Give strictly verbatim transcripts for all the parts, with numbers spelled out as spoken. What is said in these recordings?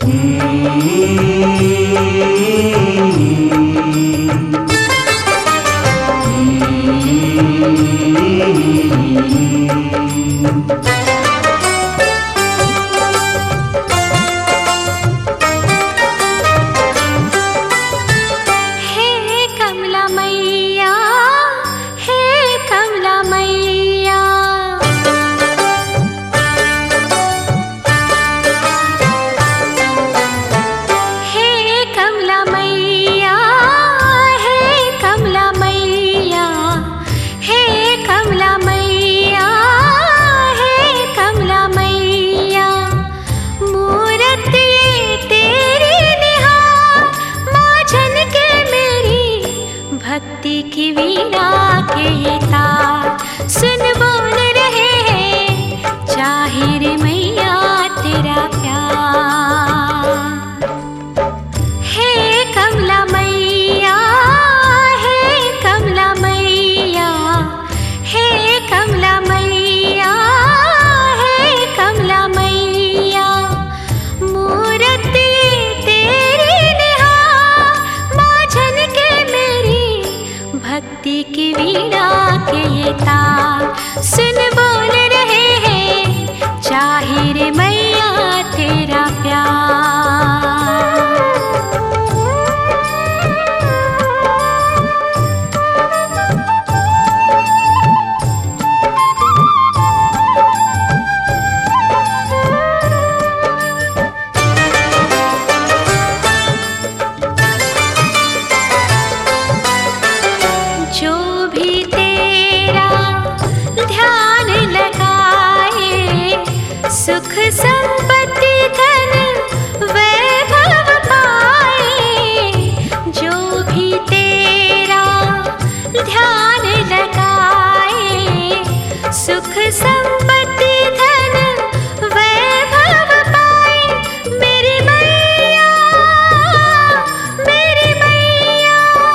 भक्ति की वीणा के ये तार सुन बोल रहे हैं, चाहे रे मैया तेरा प्यार। हे कमला मैया, हे कमला मैया, हे कमला मैया, हे कमला मैया, मूरत तेरी निहार माझन के मेरी भक्ति की वीणा के ये तार सुन बोल रहे हैं, चाहे रे मैया तेरा प्यार। जो भी तेरा ध्यान लगाए, सुख संपत्ति धन वैभव पाए। जो भी तेरा ध्यान लगाए, सुख संपत्ति धन वैभव पाए। मेरी मैया, मेरी मैया,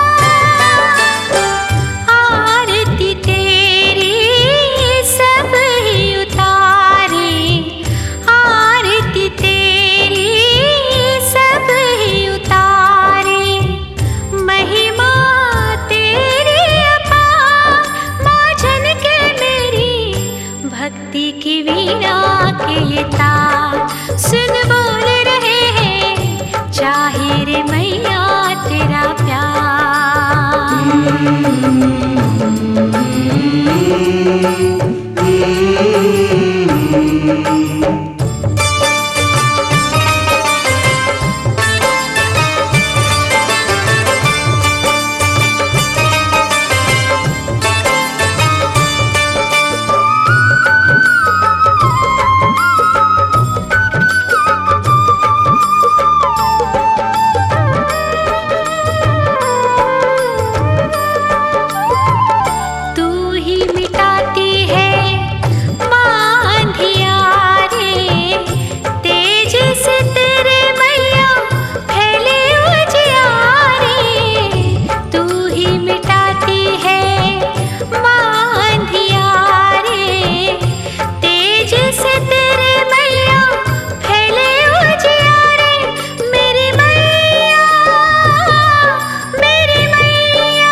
आरती तेरी सब ही उतारे, आरती तेरी सब ही उतारे। महिमा तेरी अपार माझन के मेरी भक्ति की वीणा के ये तार सुन बोल रहे हैं, चाहे रे मैया तेरा प्यार। तू ही मिटाती है मां अंधियारे, तेज से तेरे मैया फैले उजियारे। तू ही मिटाती है मां अंधियारे, तेज से तेरे मैया फैले उजियारे। मेरी मैया, मेरी मैया,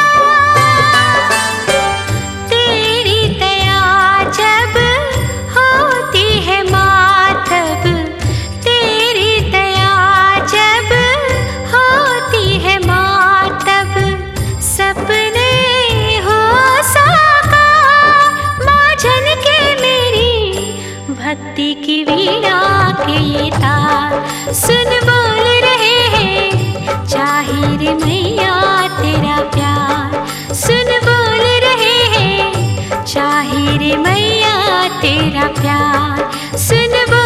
तेरी दया जब होती है मातब, तेरी दया जब होती है मातब, सपने हो साकार माझन के मेरी भक्ति की वीणा के ये तार सुन बोल रहे हैं, चाहे रे मैया तेरा प्यार। सुन बोल रहे हैं, चाहे रे मैया तेरा प्यार। सुन बोल